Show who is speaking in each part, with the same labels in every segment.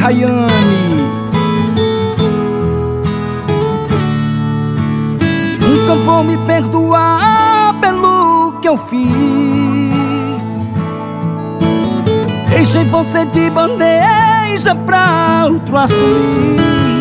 Speaker 1: Rayane. Nunca vou me perdoar pelo que eu fiz. Deixei você de bandeja pra outro assumir.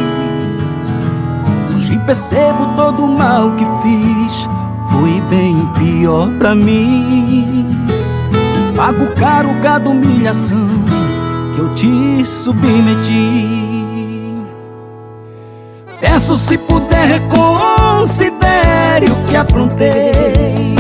Speaker 1: Hoje percebo todo o mal que fiz, foi bem pior pra mim. Pago caro cada humilhação que eu te submeti. Peço, se puder, reconsidere o que aprontei.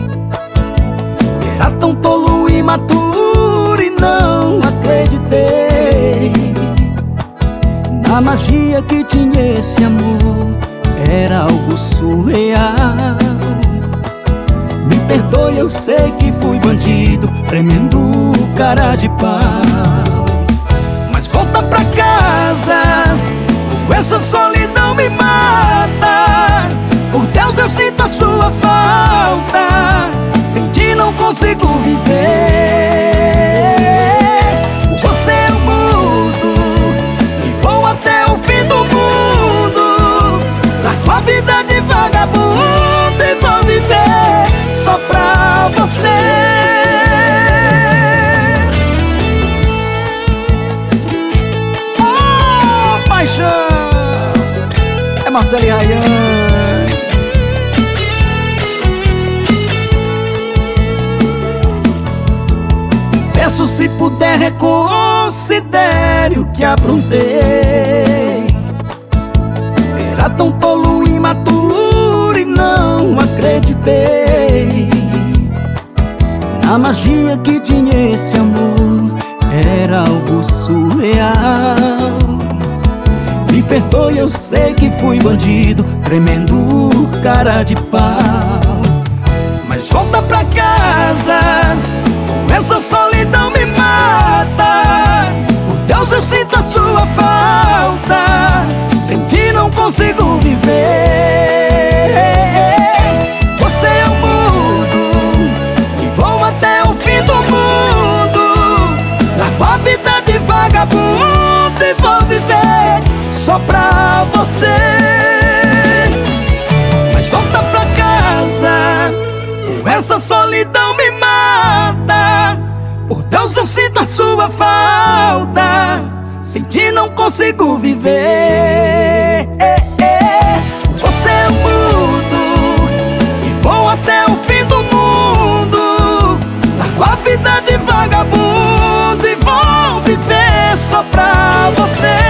Speaker 1: Era tão tolo e imaturo e não acreditei na magia que tinha esse amor. Era algo surreal. Me perdoe, eu sei que fui bandido, tremendo cara de pau. Mas volta pra casa, com essa solidão me mata. Por Deus, eu sinto a sua falta, sem ti não consigo viver. Por você eu mudo e vou até o fim do mundo. Largo a vida de vagabundo e vou viver só pra você. Oh, paixão! É Marcelo e Rayane. Peço, se puder, reconsidere o que aprontei. Era tão tolo e imaturo e não acreditei na magia que tinha esse amor. Era algo surreal. Me perdoe, eu sei que fui bandido, tremendo cara de pau. Mas volta pra casa, com essa solidão me mata. Por Deus, eu sinto a sua falta, sem ti não consigo viver. Você eu mudo e vou até o fim do mundo. Largo a vida de vagabundo e vou viver só pra você. Mas volta pra casa, com essa solidão me mata. Por Deus, eu sinto a sua falta, sem ti não consigo viver. Você eu mudo e vou até o fim do mundo. Largo a vida de vagabundo e vou viver só pra você.